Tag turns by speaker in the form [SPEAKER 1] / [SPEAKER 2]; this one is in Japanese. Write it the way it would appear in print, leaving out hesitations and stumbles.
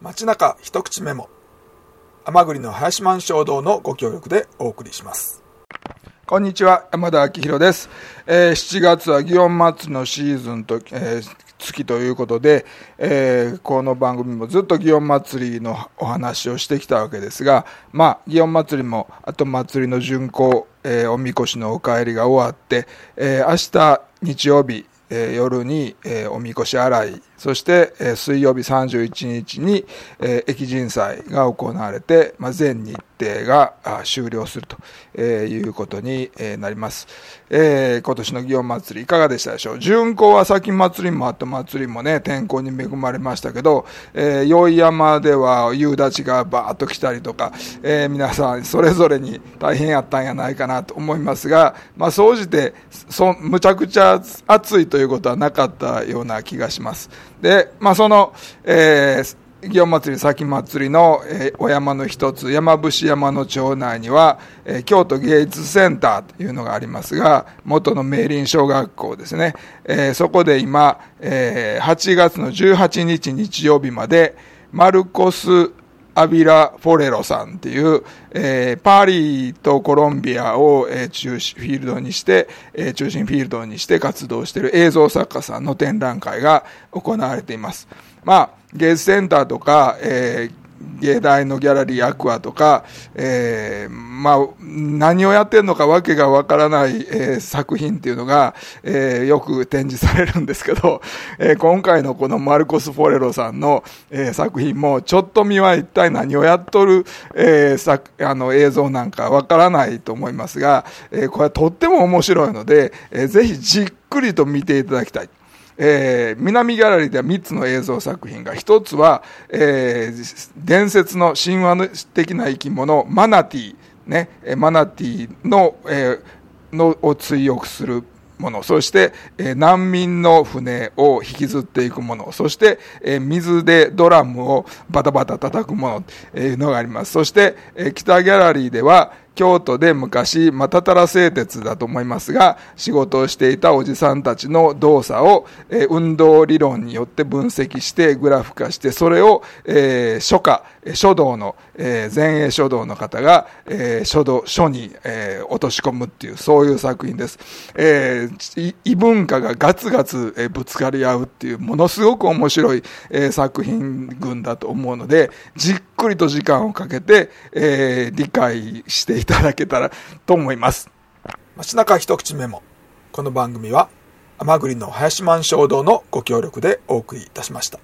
[SPEAKER 1] 街中一口メモ、甘栗の林満衝動のご協力でお送りします。こんにちは、山田明宏です。7月は祇園祭のシーズンと、月ということで、この番組もずっと祇園祭のお話をしてきたわけですが、祇園祭もあと祭りの巡行、おみこしのお帰りが終わって、明日日曜日、夜に、おみこし洗い、そして、水曜日31日に、疫神祭が行われて、全日程が終了すると、いうことに、なります。今年の祇園祭りいかがでしたでしょう。巡行は先祭りも後祭りもね、天候に恵まれましたけど、宵山では夕立がバーッと来たりとか、皆さんそれぞれに大変やったんやないかなと思いますが、総じてむちゃくちゃ暑いということはなかったような気がします。で、その、祇園祭先祭りの、お山の一つ、山伏山の町内には、京都芸術センターというのがありますが、元の明林小学校ですね。そこで今、8月の18日日曜日まで、マルコス・アビラ・フォレロさんっていう、パリとコロンビアを、中心フィールドにして活動している映像作家さんの展覧会が行われています。芸術センターとか、芸大のギャラリーアクアとか、何をやってるのかわけがわからない、作品っていうのが、よく展示されるんですけど、今回のこのマルコス・フォレロさんの、作品もちょっと見は一体何をやっとる、映像なんかわからないと思いますが、これはとっても面白いので、ぜひじっくりと見ていただきたい。南ギャラリーでは3つの映像作品が、1つは、伝説の神話的な生き物マナティー、マナティーを追憶するもの、そして、難民の船を引きずっていくもの、そして、水でドラムをバタバタ叩くものというのがあります。そして、北ギャラリーでは京都で昔、たたら製鉄だと思いますが、仕事をしていたおじさんたちの動作を、運動理論によって分析してグラフ化して、それを、書道の、前衛書道の方が、書に、落とし込むっていう、そういう作品です。異文化がガツガツ、ぶつかり合うっていう、ものすごく面白い、作品群だと思うので、じっくりと時間をかけて、理解していただけたらと思います。街中一口メモ。この番組は甘栗の林満衝動のご協力でお送りいたしました。